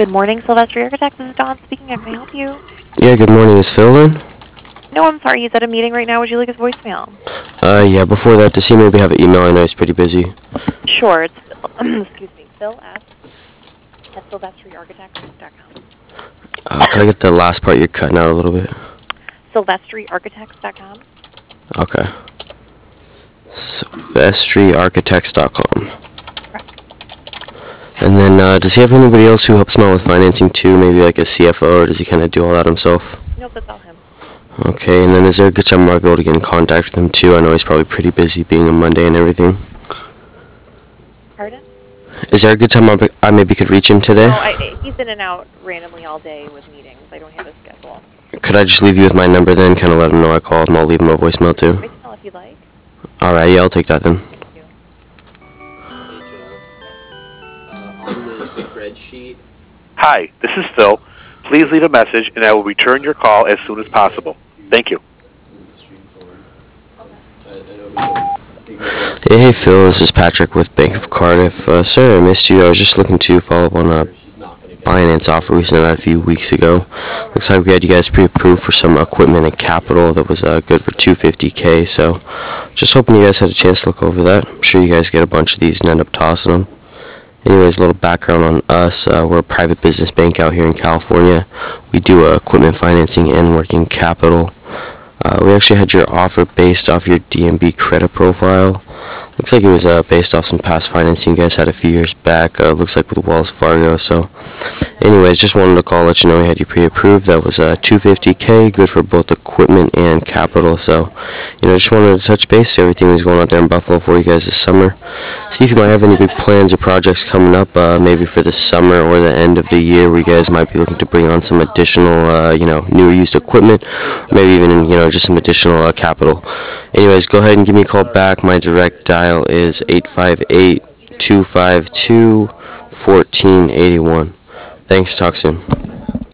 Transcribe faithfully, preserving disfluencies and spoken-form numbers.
Good morning, Silvestri Architects. This is Dawn speaking. How can I help you? Yeah, good morning. Is Phil in? No, I'm sorry. He's at a meeting right now. Would you like his voicemail? Uh, yeah, before that, does he maybe have an email? I know he's pretty busy. Sure. It's, excuse me, Phil S. at silvestri architects dot com. Uh, can I get the last part? You're cutting out a little bit. silvestri architects dot com. Okay. silvestri architects dot com. And then, uh, does he have anybody else who helps him out with financing too? Maybe like a C F O, or does he kind of do all that himself? Nope, that's all him. Okay, and then is there a good time I'll be able to get in contact with him too? I know he's probably pretty busy being a Monday and everything. Pardon? Is there a good time I'll be, I maybe could reach him today? No, I, he's in and out randomly all day with meetings. I don't have his schedule. Could I just leave you with my number then? Kind of let him know I called, and I'll leave him a voicemail too. Voicemail if you'd like. Alright, yeah, I'll take that then. Thank you. Uh, on the spreadsheet. Hi, this is Phil. Please leave a message, and I will return your call as soon as possible. Thank you. Hey, hey Phil, this is Patrick with Bank of Cardiff. Uh, sorry I missed you. I was just looking to follow up on a finance offer we sent out a few weeks ago. Looks like we had you guys pre-approved for some equipment and capital that was uh, good for two hundred fifty K. So just hoping you guys had a chance to look over that. I'm sure you guys get a bunch of these and end up tossing them. Anyways, a little background on us. Uh, we're a private business bank out here in California. We do uh, equipment financing and working capital. Uh, we actually had your offer based off your D M B credit profile. Looks like it was uh, based off some past financing you guys had a few years back. Uh, looks like with Wells Fargo. So, anyways, just wanted to call, let you know we had you pre-approved. That was uh, two hundred fifty K, good for both equipment and capital. So, you know, just wanted to touch base, see everything was going on there in Buffalo for you guys this summer. See if you might have any big plans or projects coming up, uh, maybe for the summer or the end of the year, where you guys might be looking to bring on some additional, uh, you know, new or used equipment, or maybe even, you know, just some additional uh, capital. Anyways, go ahead and give me a call back. My direct dial is eight five eight, two five two, one four eight one. Thanks. Talk soon.